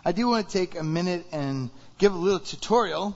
I do want to take a minute and give a little tutorial.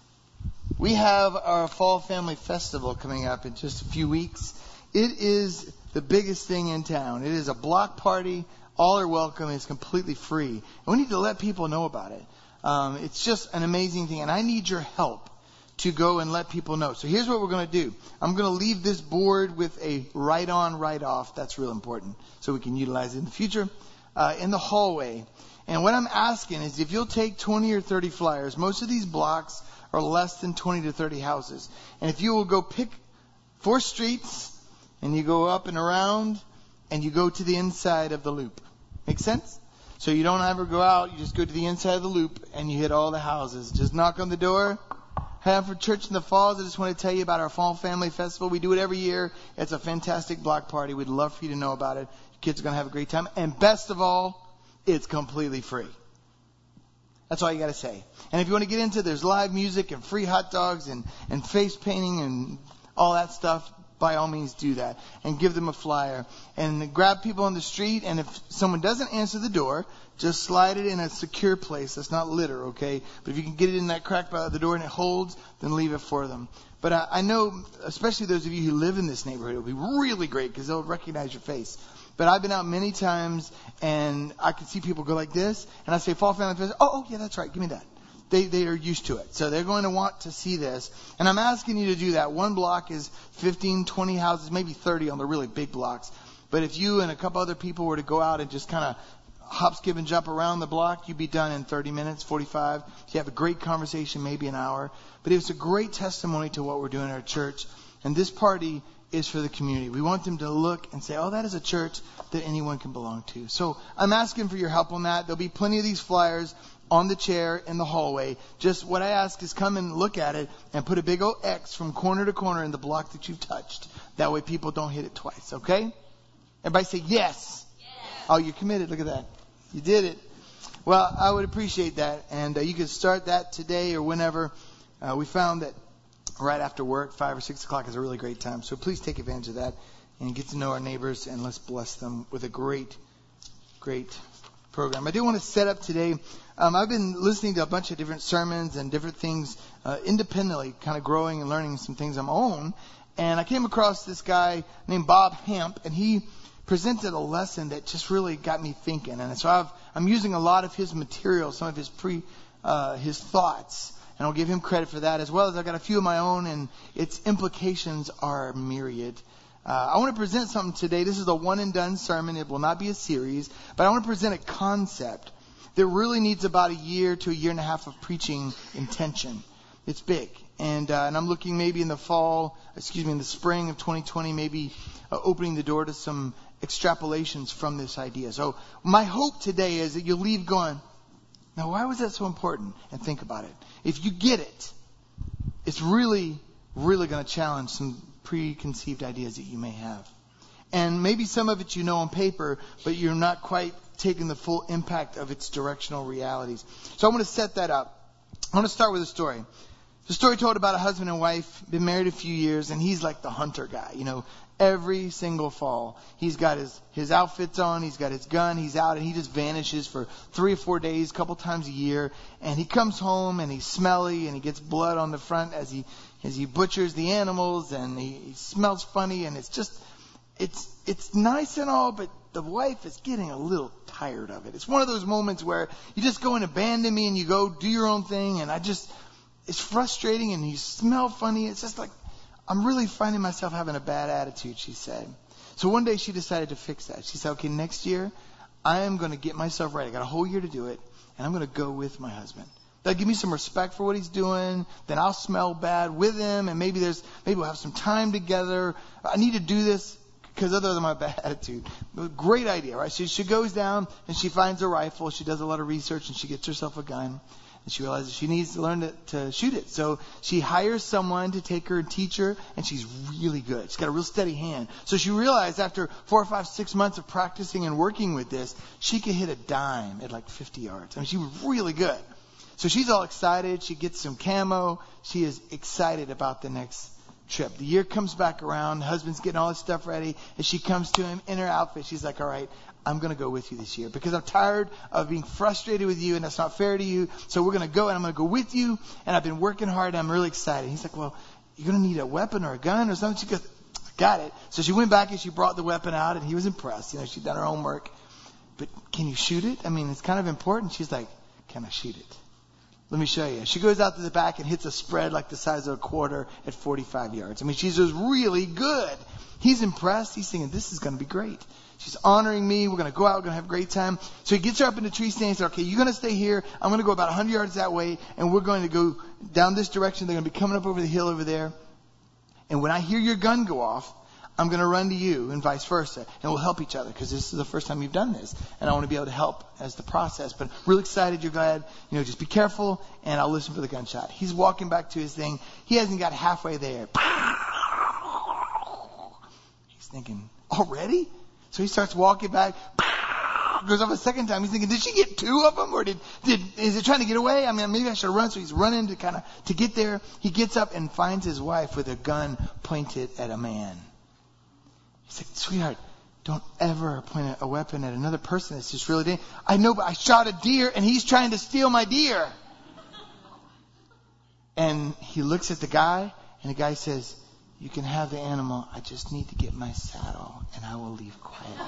We have our Fall Family Festival coming up in just a few weeks. It is the biggest thing in town. It is a block party. All are welcome. It's completely free. And we need to let people know about it. It's just an amazing thing. And I need your help to go and let people know. So here's what we're going to do. I'm going to leave this board with a write on, write off. That's real important. So we can utilize it in the future. In the hallway. And what I'm asking is if you'll take 20 or 30 flyers. Most of these blocks are less than 20 to 30 houses. And if you will go pick 4 streets and you go up and around and you go to the inside of the loop. Make sense? So you don't ever go out. You just go to the inside of the loop and you hit all the houses. Just knock on the door. Hanford Church in the Falls, I just want to tell you about our Fall Family Festival. We do it every year. It's a fantastic block party. We'd love for you to know about it. Your kids are going to have a great time. And best of all, it's completely free. That's all you got to say. And if you want to get into it, there's live music and free hot dogs and face painting and all that stuff. By all means, do that. And give them a flyer. And grab people on the street. And if someone doesn't answer the door, just slide it in a secure place. That's not litter, okay? But if you can get it in that crack by the door and it holds, then leave it for them. But I know, especially those of you who live in this neighborhood, it'll be really great because they'll recognize your face. But I've been out many times, and I can see people go like this. And I say, Fall Family Festival. Oh, yeah, that's right. Give me that. They are used to it. So they're going to want to see this. And I'm asking you to do that. One block is 15, 20 houses, maybe 30 on the really big blocks. But if you and a couple other people were to go out and just kind of hop, skip, and jump around the block, you'd be done in 30 minutes, 45. You have a great conversation, maybe an hour. But it's a great testimony to what we're doing at our church. And this party is for the community. We want them to look and say, oh, that is a church that anyone can belong to. So I'm asking for your help on that. There'll be plenty of these flyers on the chair in the hallway. Just what I ask is come and look at it and put a big old X from corner to corner in the block that you've touched. That way people don't hit it twice, okay? Everybody say yes. Yes. Oh, you're committed. Look at that. You did it. Well, I would appreciate that. And you can start that today or whenever. We found that right after work, 5 or 6 o'clock is a really great time. So please take advantage of that and get to know our neighbors and let's bless them with a great program. I do want to set up today. I've been listening to a bunch of different sermons and different things independently, kind of growing and learning some things on my own. And I came across this guy named Bob Hamp, and he presented a lesson that just really got me thinking. And so I'm using a lot of his material, some of his his thoughts, and I'll give him credit for that, as well as I've got a few of my own, and its implications are myriad. I want to present something today. This is a one-and-done sermon. It will not be a series. But I want to present a concept that really needs about a year to a year and a half of preaching intention. It's big. And I'm looking maybe in the spring of 2020, maybe opening the door to some extrapolations from this idea. So my hope today is that you'll leave going, now why was that so important? And think about it. If you get it, it's really, really going to challenge some preconceived ideas that you may have. And maybe some of it you know on paper, but you're not quite taking the full impact of its directional realities. So I want to set that up. I want to start with a story. The story told about a husband and wife, been married a few years, and he's like the hunter guy. You know, every single fall, he's got his outfits on, he's got his gun, he's out, and he just vanishes for 3 or 4 days, a couple times a year. And he comes home, and he's smelly, and he gets blood on the front as he butchers the animals, and he smells funny, and it's nice and all, but the wife is getting a little tired of it. It's one of those moments where you just go and abandon me, and you go do your own thing, and it's frustrating, and you smell funny. It's just like, I'm really finding myself having a bad attitude, she said. So one day she decided to fix that. She said, okay, next year, I am going to get myself right. I got a whole year to do it, and I'm going to go with my husband. That'll give me some respect for what he's doing. Then I'll smell bad with him, and maybe we'll have some time together. I need to do this because other than my bad attitude. Great idea, right? So she goes down, and she finds a rifle. She does a lot of research, and she gets herself a gun. And she realizes she needs to learn to shoot it. So she hires someone to take her and teach her, and she's really good. She's got a real steady hand. So she realized after 4 or 5, 6 months of practicing and working with this, she could hit a dime at like 50 yards. I mean, she was really good. So she's all excited. She gets some camo. She is excited about the next trip. The year comes back around. The husband's getting all his stuff ready. And she comes to him in her outfit. She's like, all right, I'm going to go with you this year because I'm tired of being frustrated with you and that's not fair to you. So we're going to go and I'm going to go with you. And I've been working hard and I'm really excited. He's like, well, you're going to need a weapon or a gun or something. She goes, got it. So she went back and she brought the weapon out and he was impressed. She'd done her homework. But can you shoot it? I mean, it's kind of important. She's like, can I shoot it? Let me show you. She goes out to the back and hits a spread like the size of a quarter at 45 yards. I mean, she's just really good. He's impressed. He's thinking, this is going to be great. She's honoring me. We're going to go out. We're going to have a great time. So he gets her up in the tree stand and says, okay, you're going to stay here. I'm going to go about 100 yards that way. And we're going to go down this direction. They're going to be coming up over the hill over there. And when I hear your gun go off, I'm going to run to you and vice versa. And we'll help each other because this is the first time you've done this. And I want to be able to help as the process. But really excited. You're glad. Just be careful and I'll listen for the gunshot. He's walking back to his thing. He hasn't got halfway there. He's thinking, already? So he starts walking back. Goes off a second time. He's thinking, did she get two of them? Or is it trying to get away? I mean, maybe I should run. So he's running to get there. He gets up and finds his wife with a gun pointed at a man. He's like, sweetheart, don't ever point a weapon at another person. It's just really dangerous. I know, but I shot a deer and he's trying to steal my deer. And he looks at the guy and the guy says, you can have the animal. I just need to get my saddle and I will leave quietly.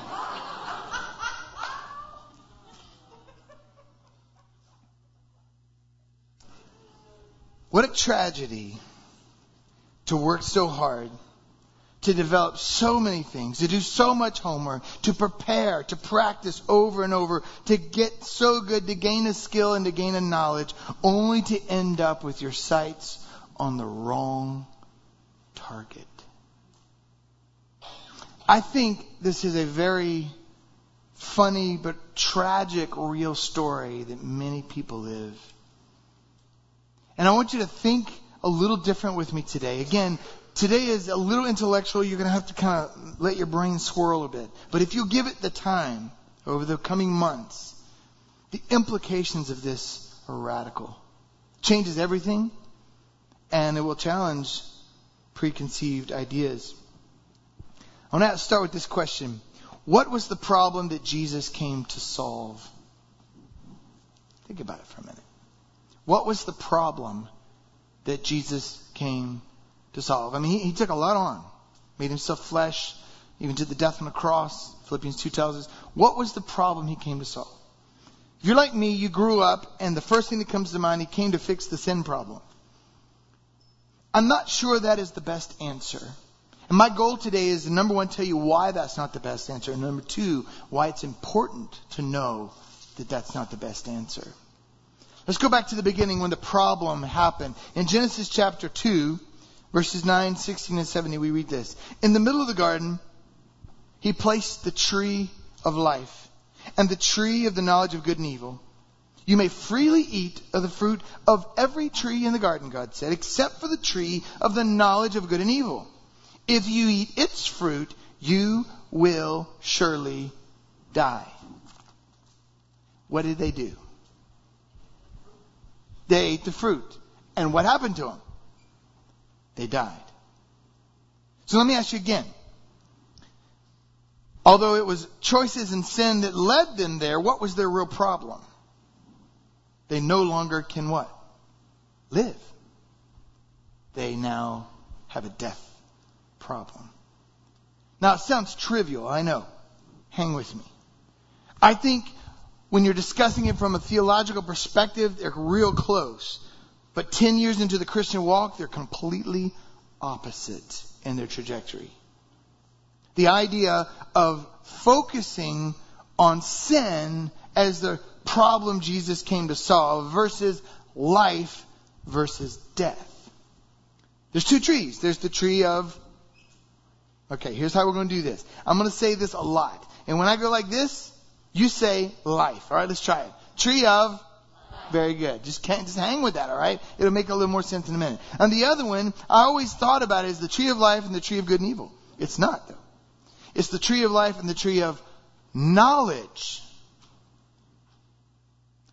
What a tragedy to work so hard, to develop so many things, to do so much homework, to prepare, to practice over and over, to get so good, to gain a skill and to gain a knowledge, only to end up with your sights on the wrong target. I think this is a very funny but tragic real story that many people live. And I want you to think a little different with me today. Again, today is a little intellectual. You're going to have to kind of let your brain swirl a bit. But if you give it the time over the coming months, the implications of this are radical. It changes everything, and it will challenge preconceived ideas. I want to start with this question. What was the problem that Jesus came to solve? Think about it for a minute. What was the problem that Jesus came to solve? I mean, he took a lot on. Made himself flesh, even to the death on the cross. Philippians 2 tells us. What was the problem he came to solve? If you're like me, you grew up, and the first thing that comes to mind, he came to fix the sin problem. I'm not sure that is the best answer. And my goal today is, number one, tell you why that's not the best answer. And number two, why it's important to know that that's not the best answer. Let's go back to the beginning when the problem happened. In Genesis chapter 2, verses 9, 16, and 17, we read this. In the middle of the garden, he placed the tree of life and the tree of the knowledge of good and evil. You may freely eat of the fruit of every tree in the garden, God said, except for the tree of the knowledge of good and evil. If you eat its fruit, you will surely die. What did they do? They ate the fruit. And what happened to them? They died. So let me ask you again. Although it was choices and sin that led them there, what was their real problem? They no longer can what? Live. They now have a death problem. Now it sounds trivial, I know. Hang with me. I think when you're discussing it from a theological perspective, they're real close. But 10 years into the Christian walk, they're completely opposite in their trajectory. The idea of focusing on sin as the problem Jesus came to solve versus life versus death. There's two trees. There's the tree of... Okay, here's how we're going to do this. I'm going to say this a lot. And when I go like this, you say life. All right, let's try it. Tree of... Very good. Just hang with that, all right? It'll make a little more sense in a minute. And the other one, I always thought about it as the tree of life and the tree of good and evil. It's not, though. It's the tree of life and the tree of knowledge.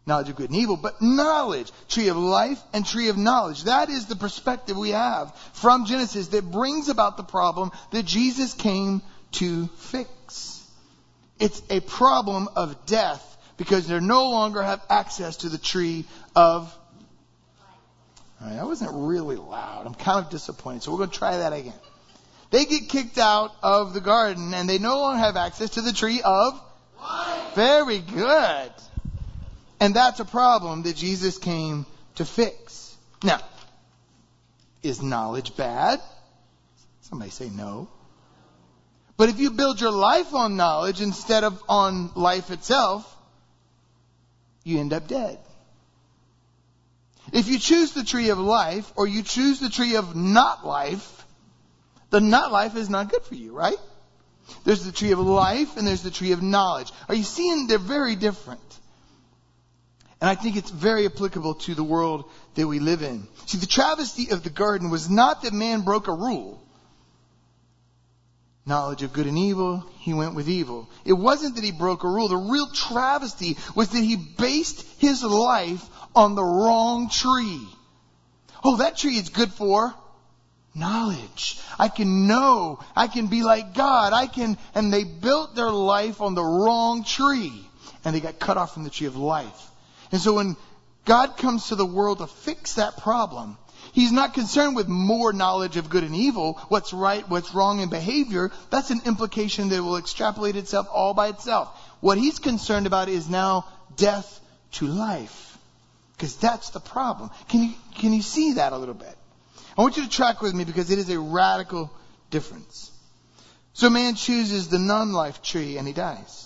knowledge of good and evil, but knowledge, tree of life and tree of knowledge. That is the perspective we have from Genesis that brings about the problem that Jesus came to fix. It's a problem of death because they no longer have access to the tree of. All right, that wasn't really loud. I'm kind of disappointed, so we're going to try that again. They get kicked out of the garden and they no longer have access to the tree of life. Very good. And that's a problem that Jesus came to fix. Now, is knowledge bad? Somebody say no. But if you build your life on knowledge instead of on life itself, you end up dead. If you choose the tree of life or you choose the tree of not life, the not life is not good for you, right? There's the tree of life and there's the tree of knowledge. Are you seeing they're very different? And I think it's very applicable to the world that we live in. See, the travesty of the garden was not that man broke a rule. Knowledge of good and evil, he went with evil. It wasn't that he broke a rule. The real travesty was that he based his life on the wrong tree. Oh, that tree is good for knowledge. I can know. I can be like God. And they built their life on the wrong tree. And they got cut off from the tree of life. And so when God comes to the world to fix that problem, He's not concerned with more knowledge of good and evil, what's right, what's wrong in behavior. That's an implication that will extrapolate itself all by itself. What He's concerned about is now death to life. Because that's the problem. Can you see that a little bit? I want you to track with me because it is a radical difference. So man chooses the non-life tree and he dies.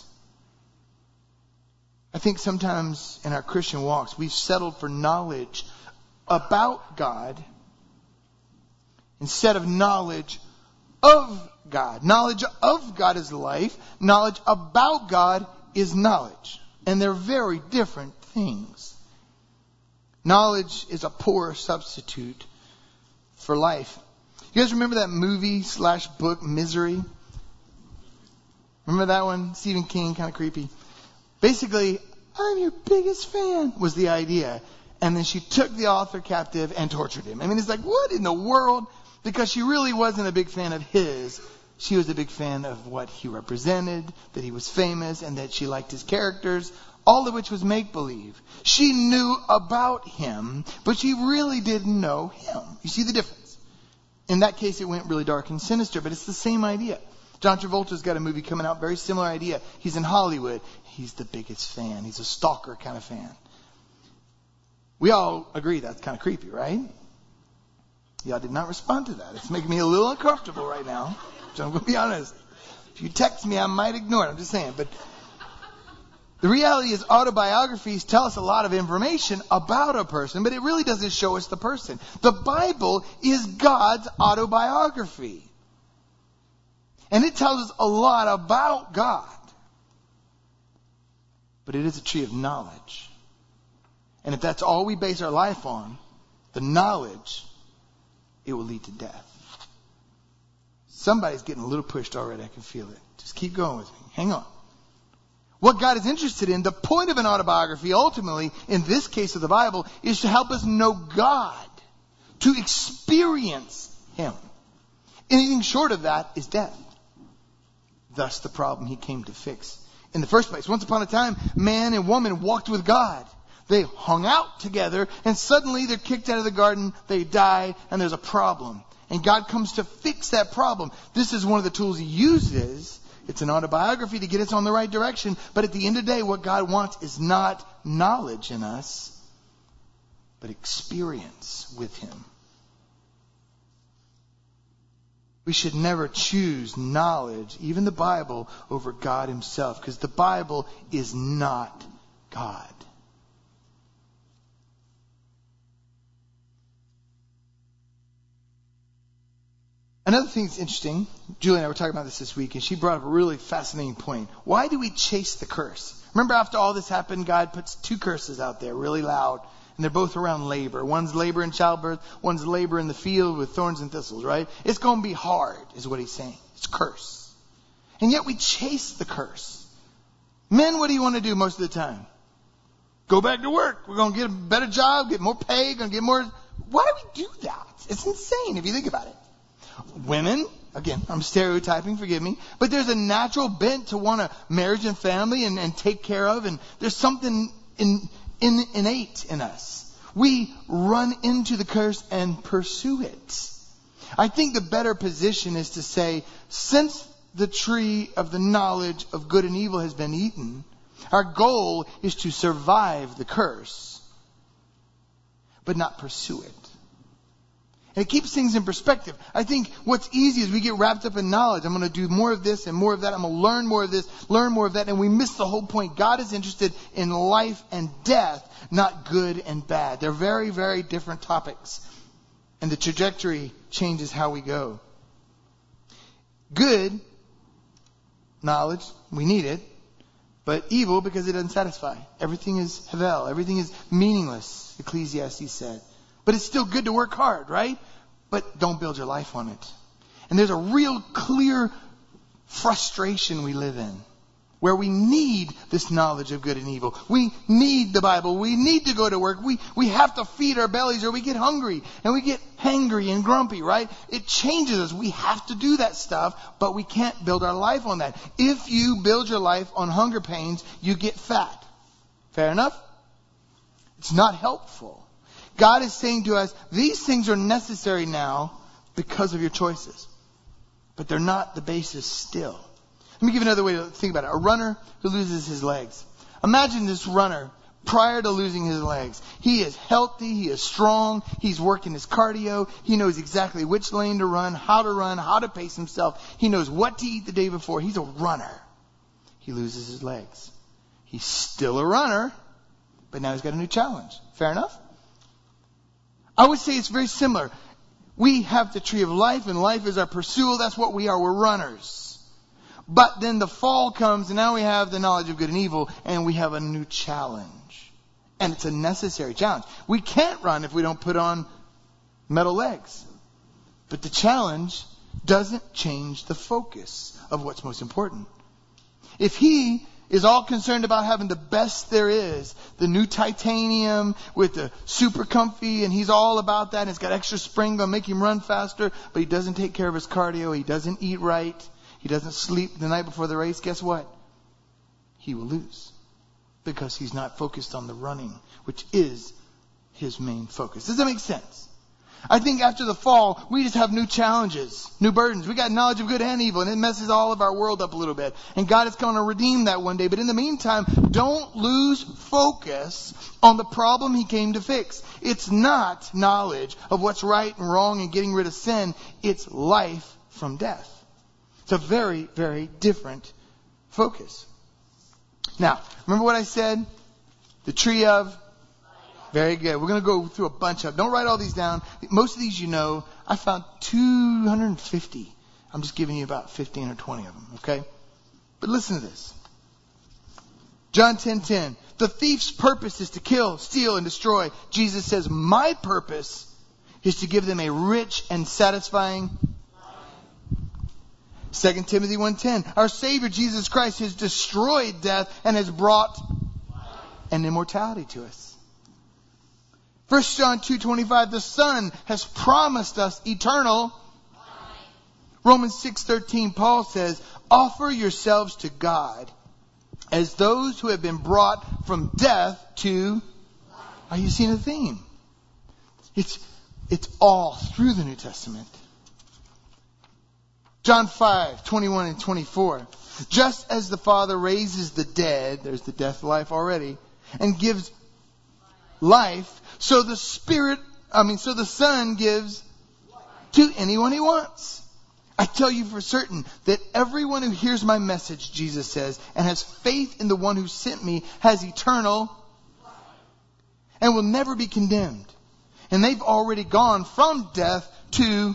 I think sometimes in our Christian walks, we've settled for knowledge about God instead of knowledge of God. Knowledge of God is life. Knowledge about God is knowledge. And they're very different things. Knowledge is a poor substitute for life. You guys remember that movie / book, Misery? Remember that one? Stephen King, kind of creepy. Basically, I'm your biggest fan was the idea. And then she took the author captive and tortured him. I mean, it's like, what in the world? Because she really wasn't a big fan of his. She was a big fan of what he represented, that he was famous, and that she liked his characters, all of which was make-believe. She knew about him, but she really didn't know him. You see the difference? In that case, it went really dark and sinister, but it's the same idea. John Travolta's got a movie coming out, very similar idea. He's in Hollywood. He's the biggest fan. He's a stalker kind of fan. We all agree that's kind of creepy, right? Y'all did not respond to that. It's making me a little uncomfortable right now. So I'm going to be honest. If you text me, I might ignore it. I'm just saying. But the reality is autobiographies tell us a lot of information about a person, but it really doesn't show us the person. The Bible is God's autobiography. And it tells us a lot about God. But it is a tree of knowledge. And if that's all we base our life on, the knowledge, it will lead to death. Somebody's getting a little pushed already. I can feel it. Just keep going with me. Hang on. What God is interested in, the point of an autobiography, ultimately, in this case of the Bible, is to help us know God, to experience Him. Anything short of that is death. Thus the problem He came to fix in the first place. Once upon a time, man and woman walked with God. They hung out together, and suddenly they're kicked out of the garden, they die, and there's a problem. And God comes to fix that problem. This is one of the tools He uses. It's an autobiography to get us on the right direction. But at the end of the day, what God wants is not knowledge in us, but experience with Him. We should never choose knowledge, even the Bible, over God Himself, because the Bible is not God. Another thing that's interesting, Julie and I were talking about this week, and she brought up a really fascinating point. Why do we chase the curse? Remember, after all this happened, God puts 2 curses out there really loud, and they're both around labor. One's labor in childbirth, one's labor in the field with thorns and thistles, right? It's going to be hard, is what He's saying. It's a curse. And yet we chase the curse. Men, what do you want to do most of the time? go back to work. We're going to get a better job, get more pay, going to get more. Why do we do that? It's insane if you think about it. Women, again, I'm stereotyping, forgive me, but there's a natural bent to want a marriage and family and take care of, and there's something innate in us. We run into the curse and pursue it. I think the better position is to say, since the tree of the knowledge of good and evil has been eaten, our goal is to survive the curse, but not pursue it. And it keeps things in perspective. I think what's easy is we get wrapped up in knowledge. I'm going to do more of this and more of that. I'm going to learn more of this, learn more of that. And we miss the whole point. God is interested in life and death, not good and bad. They're very, very different topics. And the trajectory changes how we go. Good knowledge, we need it. But evil because it doesn't satisfy. Everything is havel. Everything is meaningless, Ecclesiastes said. But it's still good to work hard, right? But don't build your life on it. And there's a real clear frustration we live in, where we need this knowledge of good and evil. We need the Bible. We need to go to work. We have to feed our bellies or we get hungry and we get hangry and grumpy, right? It changes us. We have to do that stuff, but we can't build our life on that. If you build your life on hunger pains, you get fat. Fair enough? It's not helpful. God is saying to us, these things are necessary now because of your choices. But they're not the basis still. Let me give you another way to think about it. A runner who loses his legs. Imagine this runner prior to losing his legs. He is healthy. He is strong. He's working his cardio. He knows exactly which lane to run, how to pace himself. He knows what to eat the day before. He's a runner. He loses his legs. He's still a runner, but now he's got a new challenge. Fair enough? I would say it's very similar. We have the tree of life, and life is our pursuit. That's what we are. We're runners. But then the fall comes, and now we have the knowledge of good and evil, and we have a new challenge. And it's a necessary challenge. We can't run if we don't put on metal legs. But the challenge doesn't change the focus of what's most important. If he is all concerned about having the best there is, the new titanium with the super comfy, and he's all about that, and it's got extra spring going to make him run faster, but he doesn't take care of his cardio, he doesn't eat right, he doesn't sleep the night before the race, guess what? He will lose. Because he's not focused on the running, which is his main focus. Does that make sense? I think after the fall, we just have new challenges, new burdens. We got knowledge of good and evil, and it messes all of our world up a little bit. And God is going to redeem that one day. But in the meantime, don't lose focus on the problem he came to fix. It's not knowledge of what's right and wrong and getting rid of sin. It's life from death. It's a very, very different focus. Now, remember what I said? The tree of... Very good. We're going to go through a bunch of... Don't write all these down. Most of these you know. I found 250. I'm just giving you about 15 or 20 of them, okay? But listen to this. John 10:10. The thief's purpose is to kill, steal, and destroy. Jesus says, my purpose is to give them a rich and satisfying... 2 Timothy 1:10. Our Savior, Jesus Christ, has destroyed death and has brought an immortality to us. 1 John 2:25, the Son has promised us eternal. Romans 6:13, Paul says, offer yourselves to God as those who have been brought from death to... Are you seeing the theme? It's all through the New Testament. John 5:21 and 24. Just as the Father raises the dead, there's the death life already, and gives life, so the Son gives to anyone he wants. I tell you for certain that everyone who hears my message, Jesus says, and has faith in the one who sent me has eternal and will never be condemned. And they've already gone from death to... You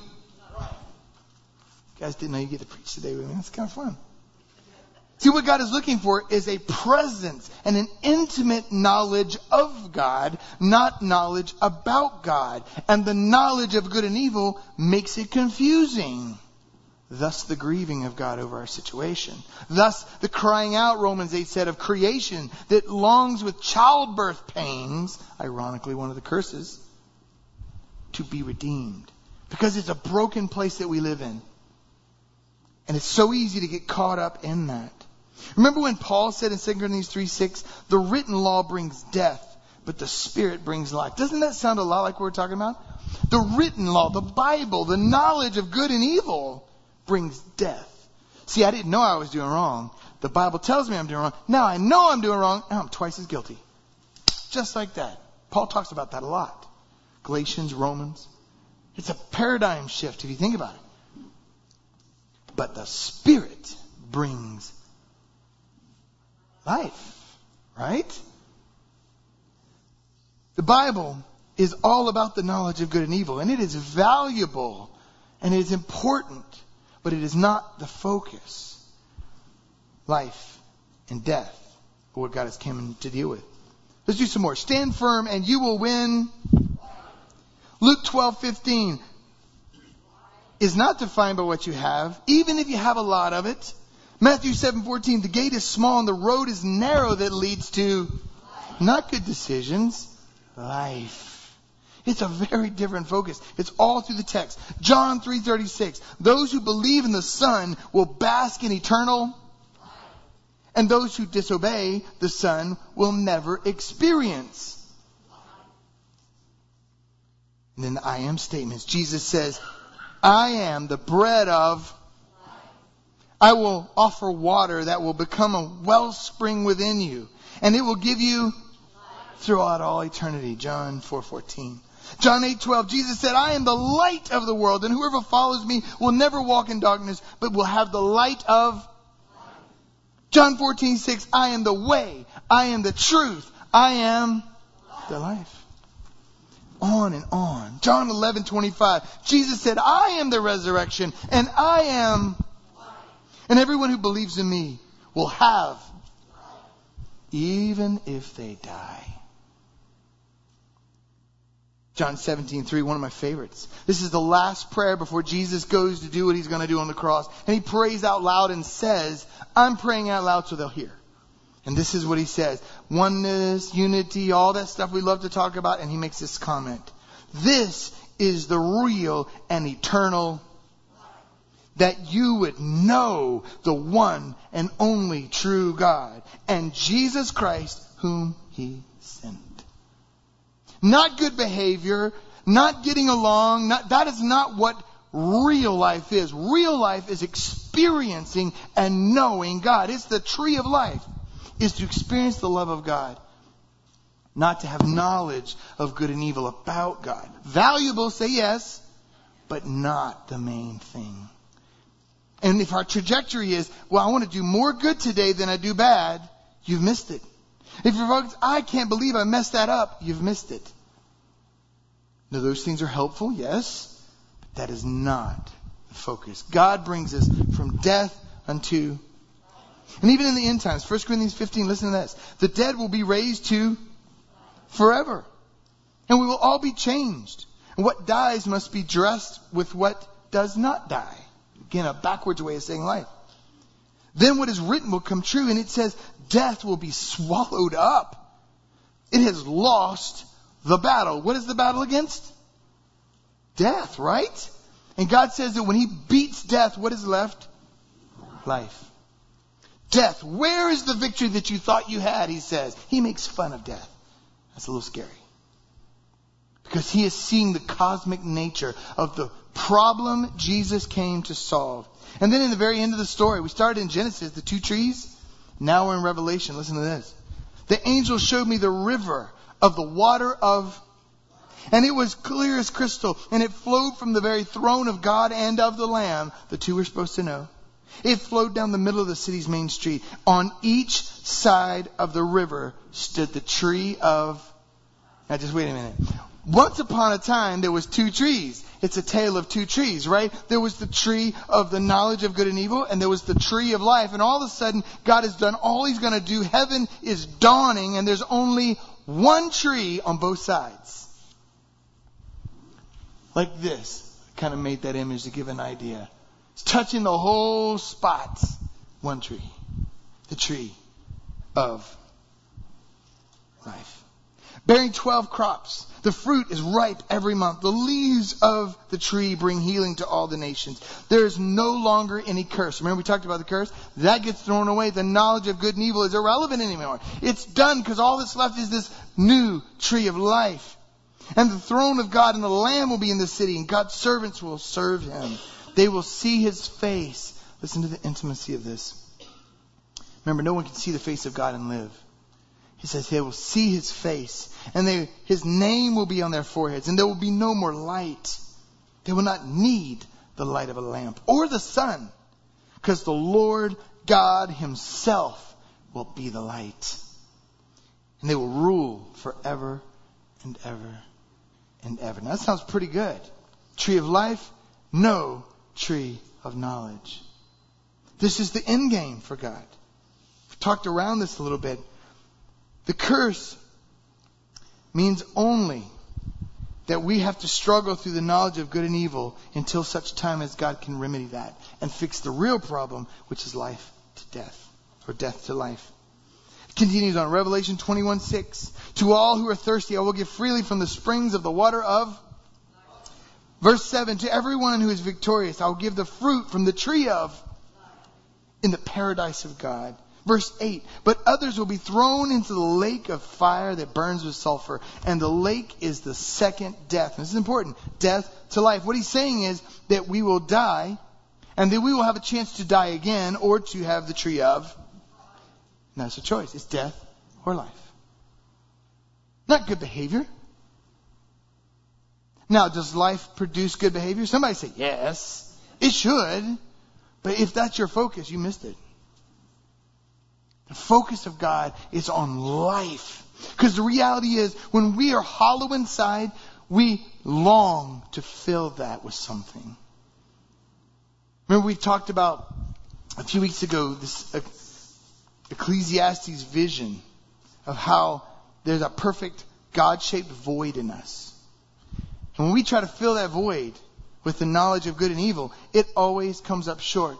guys didn't know you get to preach today with me. That's kind of fun. See, what God is looking for is a presence and an intimate knowledge of God, not knowledge about God. And the knowledge of good and evil makes it confusing. Thus the grieving of God over our situation. Thus the crying out, Romans 8 said, of creation that longs with childbirth pains, ironically one of the curses, to be redeemed. Because it's a broken place that we live in. And it's so easy to get caught up in that. Remember when Paul said in 2 Corinthians 3:6, the written law brings death, but the Spirit brings life. Doesn't that sound a lot like what we're talking about? The written law, the Bible, the knowledge of good and evil brings death. See, I didn't know I was doing wrong. The Bible tells me I'm doing wrong. Now I know I'm doing wrong. Now I'm twice as guilty. Just like that. Paul talks about that a lot. Galatians, Romans. It's a paradigm shift if you think about it. But the Spirit brings life. Right? The Bible is all about the knowledge of good and evil. And it is valuable. And it is important. But it is not the focus. Life and death are what God has come to deal with. Let's do some more. Stand firm and you will win. Luke 12:15 is not defined by what you have, even if you have a lot of it. Matthew 7:14, the gate is small and the road is narrow that leads to not good decisions, life. It's a very different focus. It's all through the text. John 3:36, those who believe in the Son will bask in eternal, and those who disobey the Son will never experience. And then the I am statements. Jesus says, I am the bread of I will offer water that will become a wellspring within you. And it will give you throughout all eternity. John 4:14. John 8:12. Jesus said, I am the light of the world. And whoever follows me will never walk in darkness, but will have the light of John 14:6. I am the way. I am the truth. I am the life. On and on. John 11:25. Jesus said, I am the resurrection and I am. And everyone who believes in me will have, even if they die. John 17:3, one of my favorites. This is the last prayer before Jesus goes to do what he's going to do on the cross. And he prays out loud and says, I'm praying out loud so they'll hear. And this is what he says. Oneness, unity, all that stuff we love to talk about. And he makes this comment. This is the real and eternal, that you would know the one and only true God and Jesus Christ whom he sent. Not good behavior, not getting along. That is not what real life is. Real life is experiencing and knowing God. It's the tree of life, is to experience the love of God. Not to have knowledge of good and evil about God. Valuable, say yes, but not the main thing. And if our trajectory is, well, I want to do more good today than I do bad, you've missed it. If you're focused, I can't believe I messed that up, you've missed it. Now, those things are helpful, yes, but that is not the focus. God brings us from death unto, and even in the end times, 1 Corinthians 15, listen to this. The dead will be raised to forever. And we will all be changed. And what dies must be dressed with what does not die. Again, a backwards way of saying life. Then what is written will come true. And it says, death will be swallowed up. It has lost the battle. What is the battle against? Death, right? And God says that when he beats death, what is left? Life. Death, where is the victory that you thought you had? He says. He makes fun of death. That's a little scary. Because he is seeing the cosmic nature of the problem Jesus came to solve. And then in the very end of the story, we started in Genesis, the two trees. Now we're in Revelation. Listen to this. The angel showed me the river of the water of, and it was clear as crystal, and it flowed from the very throne of God and of the Lamb. The two we're supposed to know. It flowed down the middle of the city's main street. On each side of the river stood the tree of... Now just wait a minute. Once upon a time, there was two trees. It's a tale of two trees, right? There was the tree of the knowledge of good and evil, and there was the tree of life. And all of a sudden, God has done all he's going to do. Heaven is dawning, and there's only one tree on both sides. Like this. I kind of made that image to give an idea. It's touching the whole spot. One tree. The tree of life. Bearing 12 crops. The fruit is ripe every month. The leaves of the tree bring healing to all the nations. There is no longer any curse. Remember we talked about the curse? That gets thrown away. The knowledge of good and evil is irrelevant anymore. It's done because all that's left is this new tree of life. And the throne of God and the Lamb will be in the city, and God's servants will serve him. They will see his face. Listen to the intimacy of this. Remember, no one can see the face of God and live. He says they will see his face, and his name will be on their foreheads, and there will be no more light. They will not need the light of a lamp or the sun, because the Lord God himself will be the light. And they will rule forever and ever and ever. Now that sounds pretty good. Tree of life, no tree of knowledge. This is the end game for God. We've talked around this a little bit. The curse means only that we have to struggle through the knowledge of good and evil until such time as God can remedy that and fix the real problem, which is life to death, or death to life. It continues on, Revelation 21:6. To all who are thirsty, I will give freely from the springs of the water of... Verse 7, to everyone who is victorious, I will give the fruit from the tree of... in the paradise of God. Verse 8, but others will be thrown into the lake of fire that burns with sulfur. And the lake is the second death. And this is important. Death to life. What he's saying is that we will die, and then we will have a chance to die again, or to have the tree of... And that's a choice. It's death or life. Not good behavior. Now, does life produce good behavior? Somebody say, yes, it should. But if that's your focus, you missed it. The focus of God is on life. Because the reality is, when we are hollow inside, we long to fill that with something. Remember we talked about a few weeks ago this Ecclesiastes vision of how there's a perfect God-shaped void in us. And when we try to fill that void with the knowledge of good and evil, it always comes up short.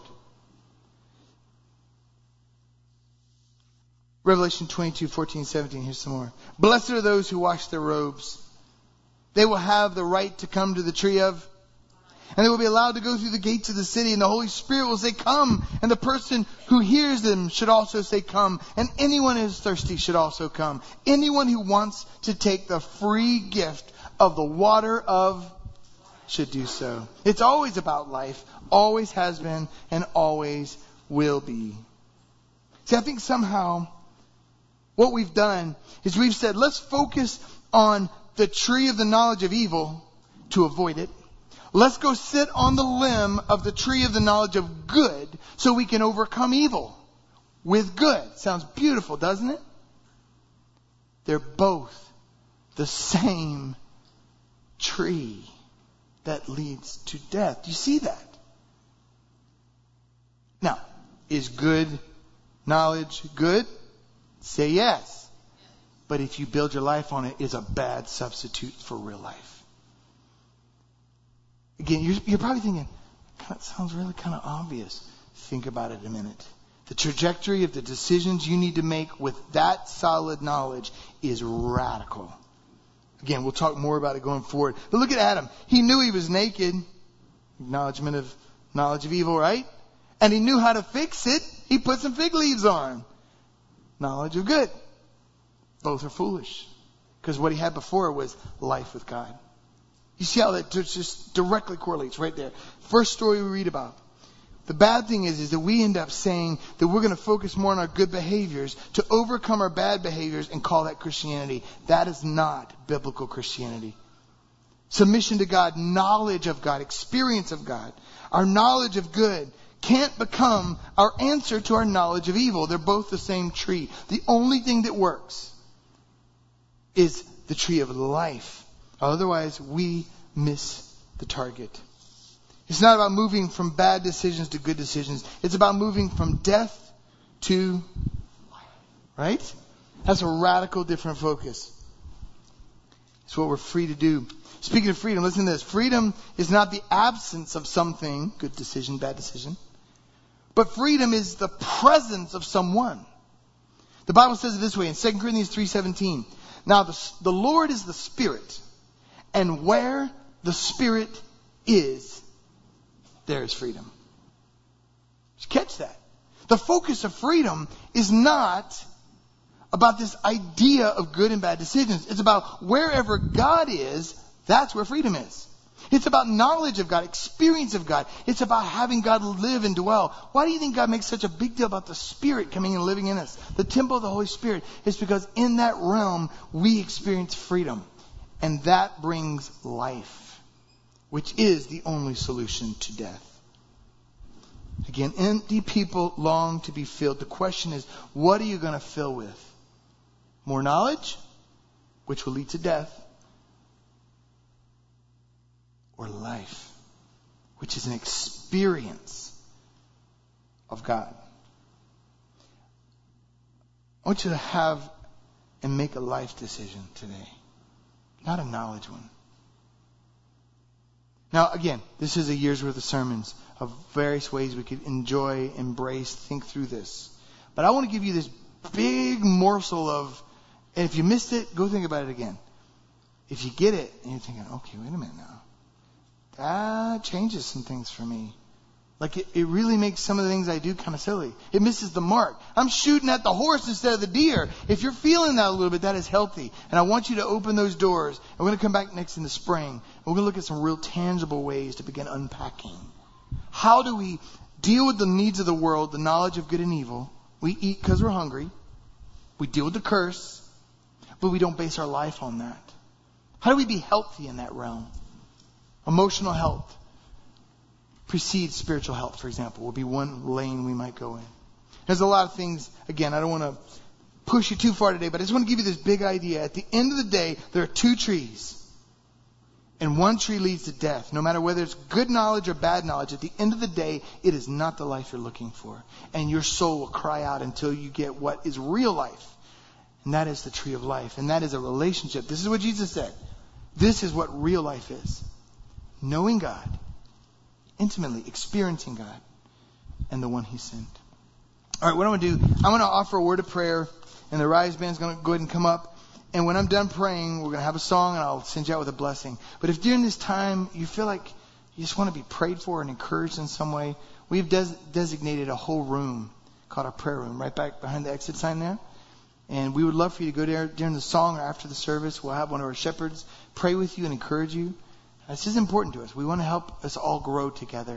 Revelation 22:14-17. Here's some more. Blessed are those who wash their robes. They will have the right to come to the tree of... And they will be allowed to go through the gates of the city, and the Holy Spirit will say, come. And the person who hears them should also say, come. And anyone who is thirsty should also come. Anyone who wants to take the free gift of the water of... should do so. It's always about life. Always has been and always will be. See, I think somehow what we've done is we've said, let's focus on the tree of the knowledge of evil to avoid it. Let's go sit on the limb of the tree of the knowledge of good so we can overcome evil with good. Sounds beautiful, doesn't it? They're both the same tree that leads to death. Do you see that? Now, is good knowledge good? Say yes. But if you build your life on it, it's a bad substitute for real life. Again, you're probably thinking, that sounds really kind of obvious. Think about it a minute. The trajectory of the decisions you need to make with that solid knowledge is radical. Again, we'll talk more about it going forward. But look at Adam. He knew he was naked. Acknowledgement of knowledge of evil, right? And he knew how to fix it. He put some fig leaves on. Knowledge of good. Both are foolish. Because what he had before was life with God. You see how that just directly correlates right there. First story we read about. The bad thing is that we end up saying that we're going to focus more on our good behaviors to overcome our bad behaviors and call that Christianity. That is not biblical Christianity. Submission to God, knowledge of God, experience of God, our knowledge of good can't become our answer to our knowledge of evil. They're both the same tree. The only thing that works is the tree of life. Otherwise, we miss the target. It's not about moving from bad decisions to good decisions. It's about moving from death to life. Right? That's a radical different focus. It's what we're free to do. Speaking of freedom, listen to this. Freedom is not the absence of something, good decision, bad decision, but freedom is the presence of someone. The Bible says it this way in 2 Corinthians 3:17. Now the Lord is the Spirit, and where the Spirit is, there is freedom. Did you catch that? The focus of freedom is not about this idea of good and bad decisions. It's about wherever God is, that's where freedom is. It's about knowledge of God, experience of God. It's about having God live and dwell. Why do you think God makes such a big deal about the Spirit coming and living in us? The temple of the Holy Spirit. It's because in that realm, we experience freedom. And that brings life, which is the only solution to death. Again, empty people long to be filled. The question is, what are you going to fill with? More knowledge, which will lead to death, or life, which is an experience of God? I want you to have and make a life decision today, not a knowledge one. Now, again, this is a year's worth of sermons of various ways we could enjoy, embrace, think through this. But I want to give you this big morsel of, and if you missed it, go think about it again. If you get it, and you're thinking, okay, wait a minute now. That changes some things for me. Like it really makes some of the things I do kind of silly. It misses the mark. I'm shooting at the horse instead of the deer. If you're feeling that a little bit, that is healthy. And I want you to open those doors. And we're going to come back next in the spring. And we're going to look at some real tangible ways to begin unpacking. How do we deal with the needs of the world, the knowledge of good and evil? We eat because we're hungry. We deal with the curse. But we don't base our life on that. How do we be healthy in that realm? Emotional health precedes spiritual health, for example, would be one lane we might go in. There's a lot of things. Again, I don't want to push you too far today, but I just want to give you this big idea. At the end of the day, there are two trees. And one tree leads to death. No matter whether it's good knowledge or bad knowledge, at the end of the day, it is not the life you're looking for. And your soul will cry out until you get what is real life. And that is the tree of life. And that is a relationship. This is what Jesus said. This is what real life is. Knowing God, intimately experiencing God, and the one He sent. All right, what I'm going to do, I'm going to offer a word of prayer, and the Rise Band's going to go ahead and come up. And when I'm done praying, we're going to have a song, and I'll send you out with a blessing. But if during this time you feel like you just want to be prayed for and encouraged in some way, we've designated a whole room called our prayer room right back behind the exit sign there. And we would love for you to go there during the song or after the service. We'll have one of our shepherds pray with you and encourage you. This is important to us. We want to help us all grow together.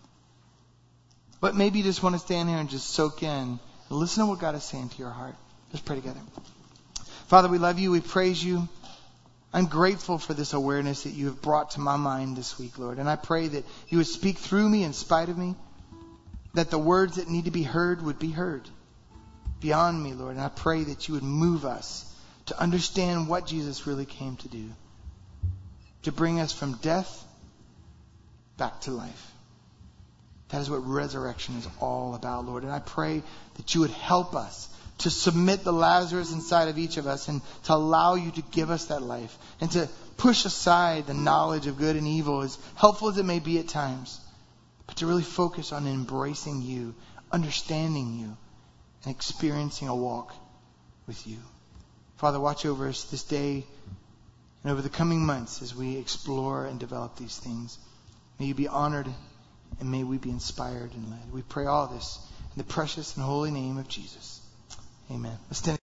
But maybe you just want to stand here and just soak in and listen to what God is saying to your heart. Let's pray together. Father, we love you. We praise you. I'm grateful for this awareness that you have brought to my mind this week, Lord. And I pray that you would speak through me in spite of me, that the words that need to be heard would be heard beyond me, Lord. And I pray that you would move us to understand what Jesus really came to do. To bring us from death back to life. That is what resurrection is all about, Lord. And I pray that you would help us to submit the Lazarus inside of each of us and to allow you to give us that life and to push aside the knowledge of good and evil, as helpful as it may be at times, but to really focus on embracing you, understanding you, and experiencing a walk with you. Father, watch over us this day and over the coming months as we explore and develop these things. May you be honored and may we be inspired and led. We pray all this in the precious and holy name of Jesus. Amen. Let's stand.